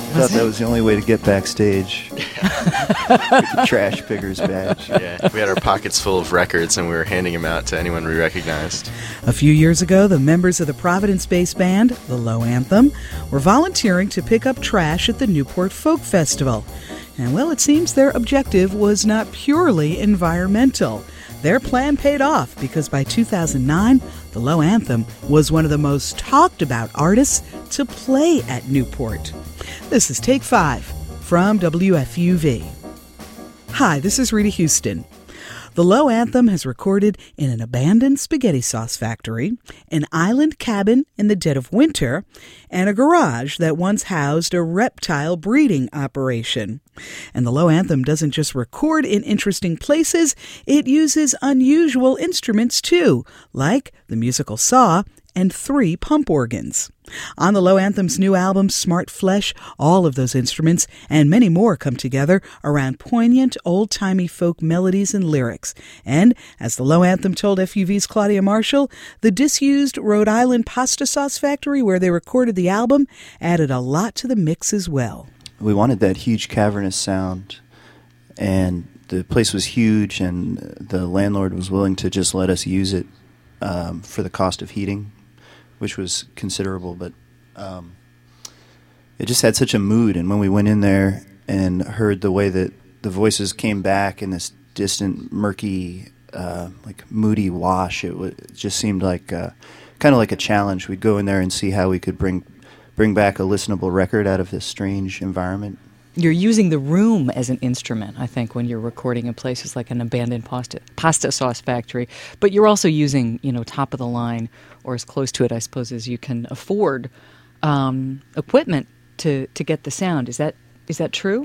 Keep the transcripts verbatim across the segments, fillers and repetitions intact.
thought that was the only way to get backstage. With the trash picker's badge. Yeah, we had our pockets full of records and we were handing them out to anyone we recognized. A few years ago, the members of the Providence-based band, the Low Anthem, were volunteering to pick up trash at the Newport Folk Festival. And, well, it seems their objective was not purely environmental. Their plan paid off because by two thousand nine, the Low Anthem was one of the most talked about artists to play at Newport. This is Take Five from W F U V. Hi, this is Rita Houston. The Low Anthem has recorded in an abandoned spaghetti sauce factory, an island cabin in the dead of winter, and a garage that once housed a reptile breeding operation. And the Low Anthem doesn't just record in interesting places, it uses unusual instruments too, like the musical saw and three pump organs. On the Low Anthem's new album, Smart Flesh, all of those instruments and many more come together around poignant, old-timey folk melodies and lyrics. And, as the Low Anthem told F U V's Claudia Marshall, the disused Rhode Island pasta sauce factory where they recorded the album added a lot to the mix as well. We wanted that huge cavernous sound, and the place was huge, and the landlord was willing to just let us use it um, for the cost of heating, which was considerable, but um, it just had such a mood. And when we went in there and heard the way that the voices came back in this distant, murky, uh, like moody wash, it, w- it just seemed like uh, kind of like a challenge. We'd go in there and see how we could bring bring back a listenable record out of this strange environment. You're using the room as an instrument, I think, when you're recording in places like an abandoned pasta, pasta sauce factory. But you're also using, you know, top of the line, or as close to it, I suppose, as you can afford, um, equipment to, to get the sound. Is that is that true?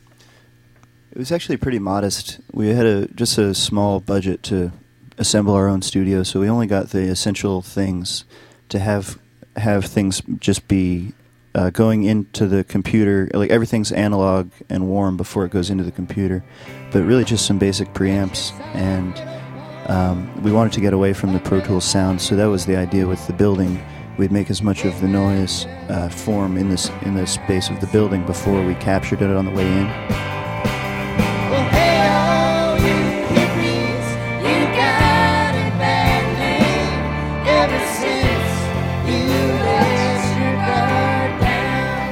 It was actually pretty modest. We had a just a small budget to assemble our own studio, so we only got the essential things to have have things just be Uh, going into the computer, like everything's analog and warm before it goes into the computer, but really just some basic preamps, and um, we wanted to get away from the Pro Tools sound, so that was the idea with the building. We'd make as much of the noise uh, form in this in the space of the building before we captured it on the way in. Well, hey, all you hippies, you got a bad name ever since you let your guard down.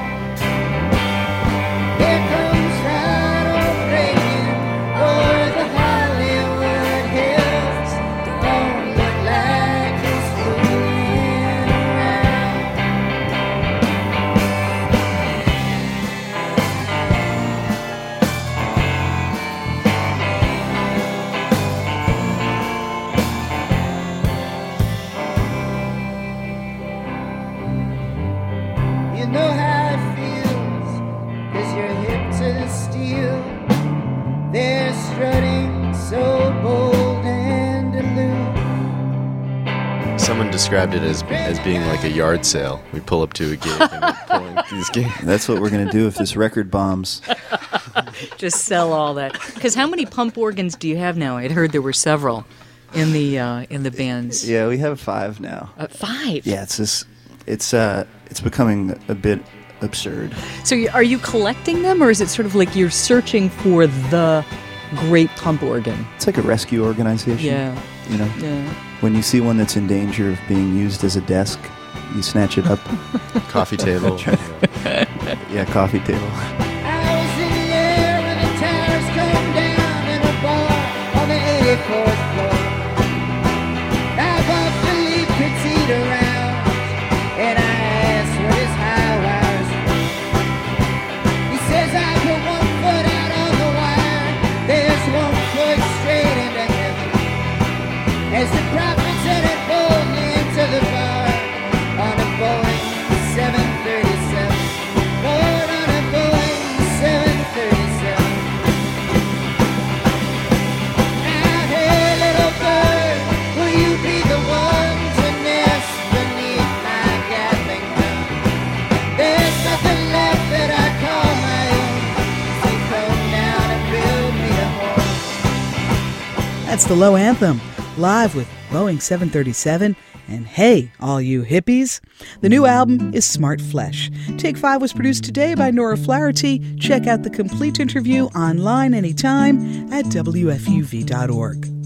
Here comes Ronald Reagan or the Hollywood Hills. Don't look like he's fooling around. You know how it feels, 'cause you're hip to the steel. They're strutting so bold and aloof. Someone described it as as being like a yard sale. We pull up to a gig and we're pulling these gigs. That's what we're going to do if this record bombs. Just sell all that. Because how many pump organs do you have now? I'd heard there were several in the uh, in the bands. Yeah, we have five now. Uh, five. Yeah, it's this, it's uh, it's becoming a bit absurd. So you, are you collecting them, or is it sort of like you're searching for the great pump organ? It's like a rescue organization. Yeah. You know, Yeah. when you see one that's in danger of being used as a desk, you snatch it up. Coffee table. Yeah, coffee table. I was in the air when the towers come down in a bar on the eighty-fourth floor. I bought Philippe Petit around, and I asked what his high wires were. He says I put one foot out on the wire, there's one foot straight into heaven. As the prophet said it boldly into the bar on a Boeing seven thirty-seven. Lord, on a Boeing seven thirty-seven. Now, hey, little bird, will you be the one to nest beneath my Gatling gun? There's nothing left that I call my own. So come down and build me a home. That's the Low Anthem, live with Boeing seven thirty-seven And hey, all you hippies, the new album is Smart Flesh. Take Five was produced today by Nora Flaherty. Check out the complete interview online anytime at W F U V dot org.